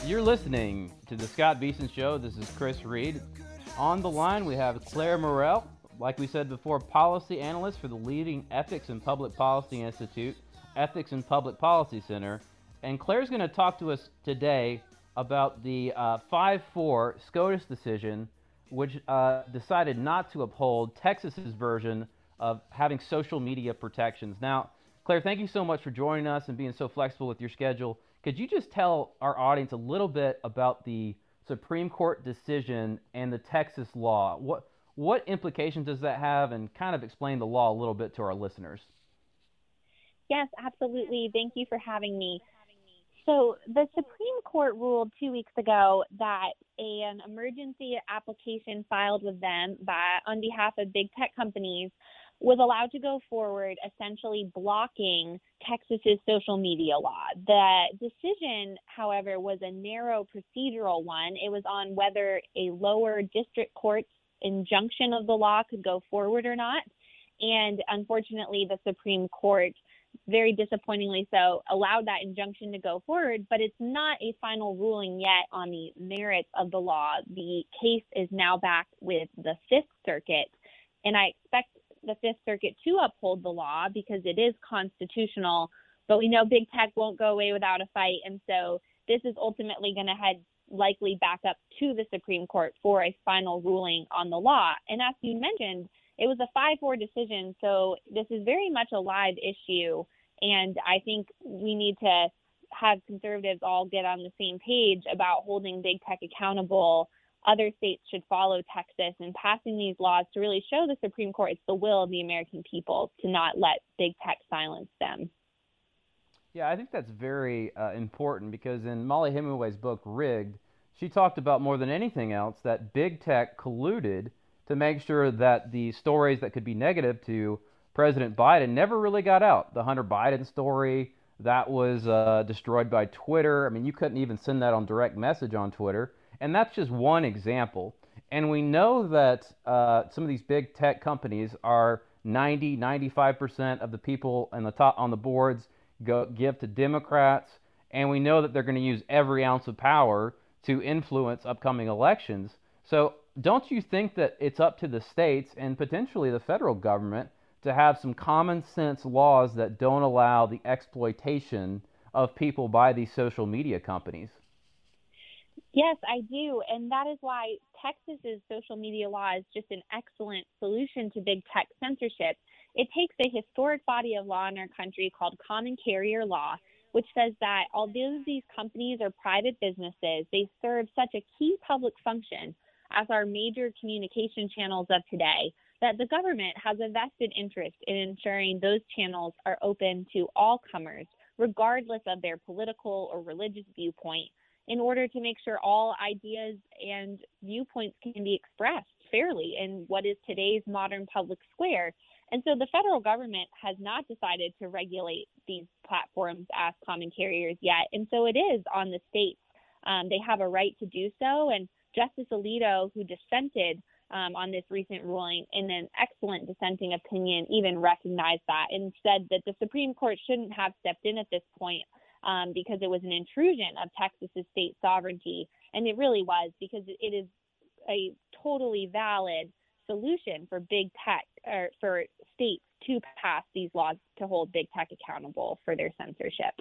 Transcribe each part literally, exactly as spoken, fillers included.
You're listening to the Scott Beeson Show. This is Chris Reed. On the line, we have Claire Morrell, like we said before, policy analyst for the leading Ethics and Public Policy Institute, Ethics and Public Policy Center. And Claire's going to talk to us today about the uh, five four SCOTUS decision, which uh, decided not to uphold Texas's version of having social media protections. Now, Claire, thank you so much for joining us and being so flexible with your schedule. Could you just tell our audience a little bit about the Supreme Court decision and the Texas law? What what implications does that have, and kind of explain the law a little bit to our listeners? Yes, absolutely. Thank you for having me. So the Supreme Court ruled two weeks ago that an emergency application filed with them by on behalf of big tech companies was allowed to go forward, essentially blocking Texas's social media law. The decision, however, was a narrow procedural one. It was on whether a lower district court's injunction of the law could go forward or not. And unfortunately, the Supreme Court, very disappointingly so, allowed that injunction to go forward, but it's not a final ruling yet on the merits of the law. The case is now back with the Fifth Circuit, and I expect the Fifth Circuit to uphold the law because it is constitutional, but we know big tech won't go away without a fight, and so this is ultimately going to head likely back up to the Supreme Court for a final ruling on the law. And as you mentioned, it was a five four decision, so this is very much a live issue, and I think we need to have conservatives all get on the same page about holding big tech accountable. Other states should follow Texas in passing these laws to really show the Supreme Court it's the will of the American people to not let big tech silence them. Yeah, I think that's very uh, important because in Molly Hemingway's book, Rigged, she talked about more than anything else that big tech colluded to make sure that the stories that could be negative to President Biden never really got out. The Hunter Biden story, that was uh, destroyed by Twitter. I mean, you couldn't even send that on direct message on Twitter. And that's just one example. And we know that uh, some of these big tech companies are ninety, ninety-five percent of the people on the top on the boards go give to Democrats, and we know that they're going to use every ounce of power to influence upcoming elections. So don't you think that it's up to the states and potentially the federal government to have some common sense laws that don't allow the exploitation of people by these social media companies? Yes, I do. And that is why Texas's social media law is just an excellent solution to big tech censorship. It takes a historic body of law in our country called common carrier law, which says that although these companies are private businesses, they serve such a key public function as our major communication channels of today, that the government has a vested interest in ensuring those channels are open to all comers, regardless of their political or religious viewpoint, in order to make sure all ideas and viewpoints can be expressed fairly in what is today's modern public square. And so the federal government has not decided to regulate these platforms as common carriers yet. And so it is on the states. Um, they have a right to do so. And Justice Alito, who dissented um, on this recent ruling in an excellent dissenting opinion, even recognized that and said that the Supreme Court shouldn't have stepped in at this point um, because it was an intrusion of Texas's state sovereignty. And it really was, because it is a totally valid solution for big tech or for states to pass these laws to hold big tech accountable for their censorship.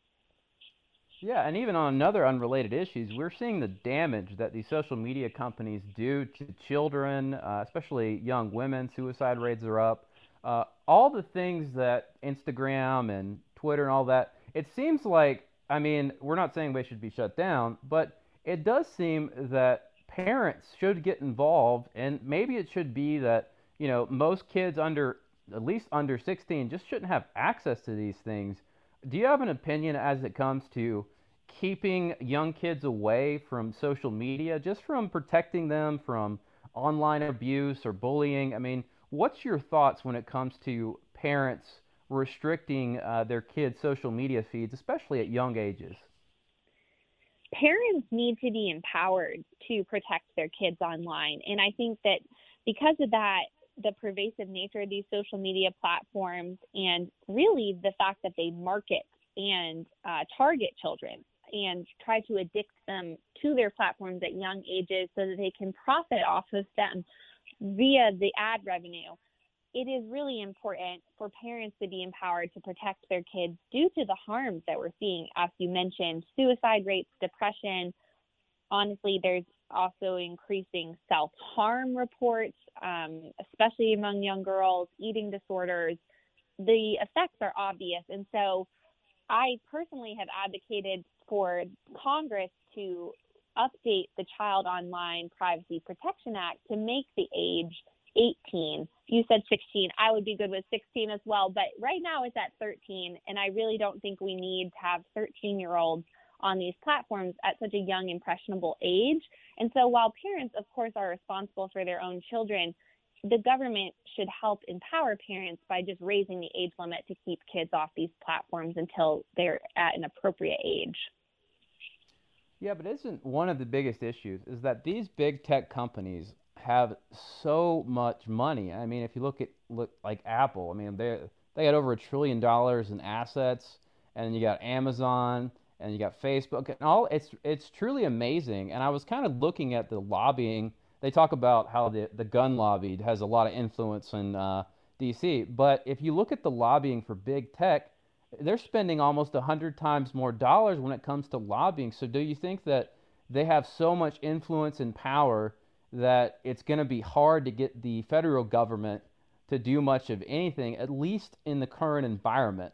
Yeah, and even on another unrelated issues, we're seeing the damage that these social media companies do to children, uh, especially young women. Suicide rates are up. Uh, all the things that Instagram and Twitter and all that, it seems like, I mean, we're not saying they should be shut down, but it does seem that parents should get involved, and maybe it should be that, you know, most kids under, at least under sixteen, just shouldn't have access to these things. Do you have an opinion as it comes to keeping young kids away from social media, just from protecting them from online abuse or bullying? I mean, what's your thoughts when it comes to parents restricting uh, their kids' social media feeds, especially at young ages? Parents need to be empowered to protect their kids online. And I think that because of that, the pervasive nature of these social media platforms and really the fact that they market and uh, target children and try to addict them to their platforms at young ages so that they can profit off of them via the ad revenue. It is really important for parents to be empowered to protect their kids due to the harms that we're seeing, as you mentioned, suicide rates, depression. Honestly, there's also increasing self-harm reports, um, especially among young girls, eating disorders. The effects are obvious. And so I personally have advocated for Congress to update the Child Online Privacy Protection Act to make the age eighteen. You said sixteen. I would be good with sixteen as well, but right now it's at thirteen, and I really don't think we need to have thirteen-year-olds on these platforms at such a young, impressionable age. And so while parents, of course, are responsible for their own children, the government should help empower parents by just raising the age limit to keep kids off these platforms until they're at an appropriate age. Yeah, but isn't one of the biggest issues is that these big tech companies have so much money? I mean, if you look at look like Apple, I mean, they they got over a trillion dollars in assets, and you got Amazon, and you got Facebook, and all. It's it's truly amazing. And I was kind of looking at the lobbying. They talk about how the the gun lobby has a lot of influence in uh, D C, but if you look at the lobbying for big tech, they're spending almost a hundred times more dollars when it comes to lobbying. So do you think that they have so much influence and power that it's going to be hard to get the federal government to do much of anything, at least in the current environment?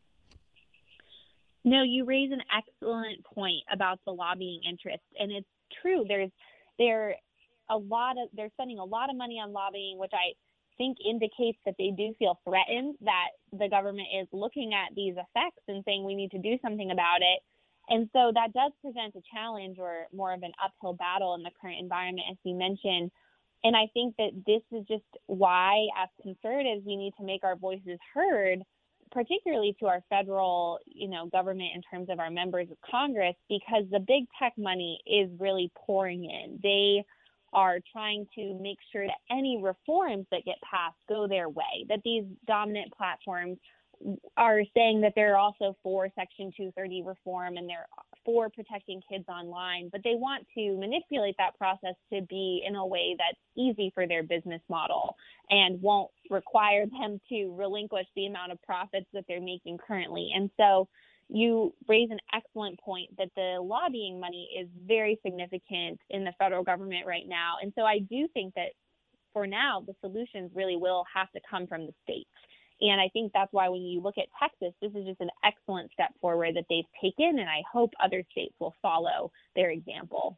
No, you raise an excellent point about the lobbying interest, and it's true. There's there a lot of they're spending a lot of money on lobbying, which I think indicates that they do feel threatened that the government is looking at these effects and saying we need to do something about it. And so that does present a challenge or more of an uphill battle in the current environment, as you mentioned. And I think that this is just why, as conservatives, we need to make our voices heard, particularly to our federal, you know, government in terms of our members of Congress, because the big tech money is really pouring in. They are trying to make sure that any reforms that get passed go their way, that these dominant platforms are saying that they're also for Section two thirty reform and they're for protecting kids online, but they want to manipulate that process to be in a way that's easy for their business model and won't require them to relinquish the amount of profits that they're making currently. And so you raise an excellent point that the lobbying money is very significant in the federal government right now. And so I do think that for now, the solutions really will have to come from the states. And I think that's why when you look at Texas, this is just an excellent step forward that they've taken, and I hope other states will follow their example.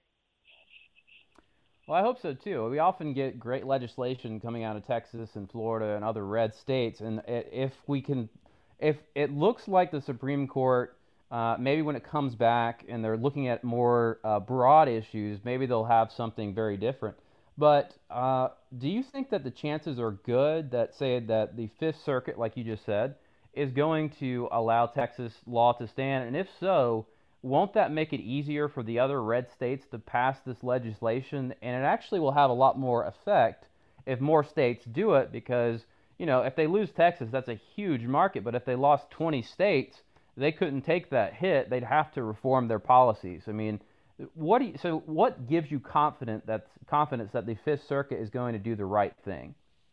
Well, I hope so too. We often get great legislation coming out of Texas and Florida and other red states, and if we can, if it looks like the Supreme Court, uh, maybe when it comes back and they're looking at more uh, broad issues, maybe they'll have something very different. But uh, do you think that the chances are good that, say, that the Fifth Circuit, like you just said, is going to allow Texas law to stand? And if so, won't that make it easier for the other red states to pass this legislation? And it actually will have a lot more effect if more states do it, because, you know, if they lose Texas, that's a huge market. But if they lost twenty states, they couldn't take that hit. They'd have to reform their policies. I mean, what do you, so what gives you confident that, confidence that the Fifth Circuit is going to do the right thing?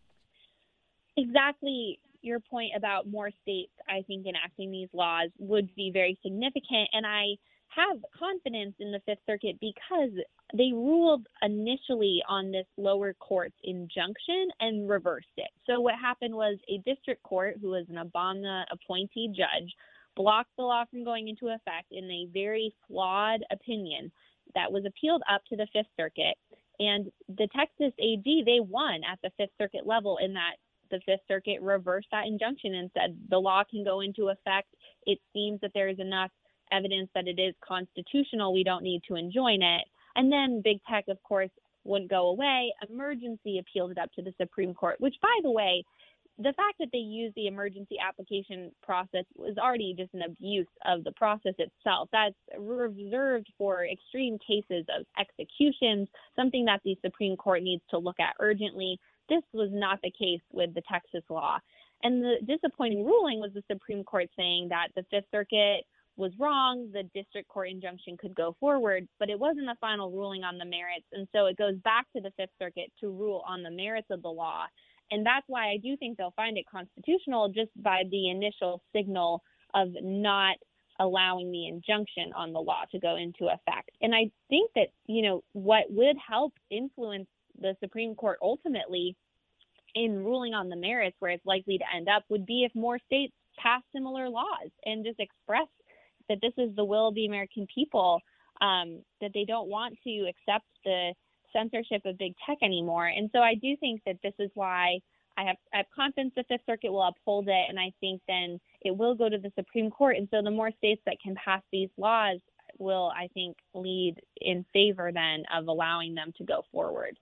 Exactly. Your point about more states, I think, enacting these laws would be very significant. And I have confidence in the Fifth Circuit because they ruled initially on this lower court's injunction and reversed it. So what happened was a district court, who was an Obama appointee judge, blocked the law from going into effect in a very flawed opinion that was appealed up to the Fifth Circuit. And the Texas A G, they won at the Fifth Circuit level in that the Fifth Circuit reversed that injunction and said the law can go into effect. It seems that there is enough evidence that it is constitutional. We don't need to enjoin it. And then big tech, of course, wouldn't go away. Emergency appealed it up to the Supreme Court, which, by the way, the fact that they used the emergency application process was already just an abuse of the process itself. That's reserved for extreme cases of executions, something that the Supreme Court needs to look at urgently. This was not the case with the Texas law. And the disappointing ruling was the Supreme Court saying that the Fifth Circuit was wrong, the district court injunction could go forward, but it wasn't a final ruling on the merits. And so it goes back to the Fifth Circuit to rule on the merits of the law. And that's why I do think they'll find it constitutional, just by the initial signal of not allowing the injunction on the law to go into effect. And I think that, you know, what would help influence the Supreme Court ultimately in ruling on the merits, where it's likely to end up, would be if more states pass similar laws and just express that this is the will of the American people, um, that they don't want to accept the censorship of big tech anymore. And so I do think that this is why I have, I have confidence the Fifth Circuit will uphold it, and I think then it will go to the Supreme Court. And so the more states that can pass these laws will, I think, lead in favor then of allowing them to go forward.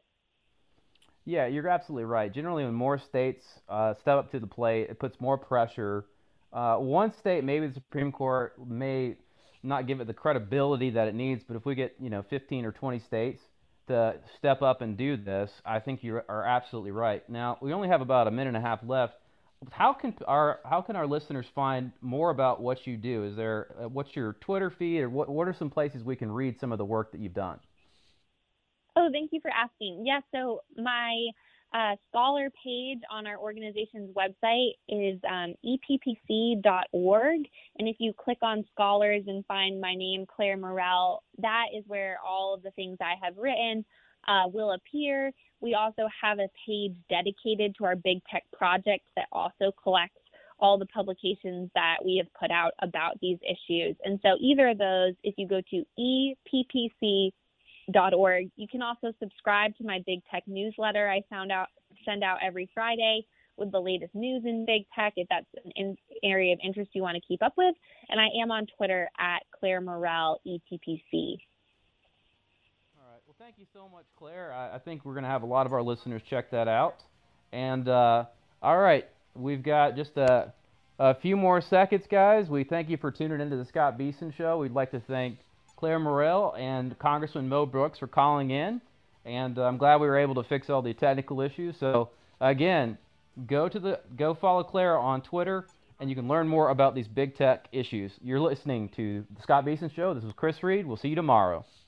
Yeah, you're absolutely right. Generally, when more states uh, step up to the plate, it puts more pressure. Uh, one state, maybe the Supreme Court may not give it the credibility that it needs, but if we get, you know, fifteen or twenty states to step up and do this, I think you are absolutely right. Now, we only have about a minute and a half left. How can our how can our listeners find more about what you do? Is there uh, what's your Twitter feed, or what what are some places we can read some of the work that you've done? Oh, thank you for asking. Yeah, so my uh, scholar page on our organization's website is um, e p p c dot org. And if you click on scholars and find my name, Claire Morell, that is where all of the things I have written uh, will appear. We also have a page dedicated to our Big Tech project that also collects all the publications that we have put out about these issues. And so either of those, if you go to e p p c dot org. You can also subscribe to my Big Tech newsletter I found out send out every Friday with the latest news in Big Tech, if that's an in, area of interest you want to keep up with. And I am on Twitter at Claire Morell E P P C. All right. Well, thank you so much, Claire. I, I think we're going to have a lot of our listeners check that out. And uh, all right, we've got just a, a few more seconds, guys. We thank you for tuning into the Scott Beeson Show. We'd like to thank Claire Morell and Congressman Mo Brooks for calling in, and uh, I'm glad we were able to fix all the technical issues. So again, go to the go follow Claire on Twitter, and you can learn more about these big tech issues. You're listening to the Scott Beeson Show. This is Chris Reed. We'll see you tomorrow.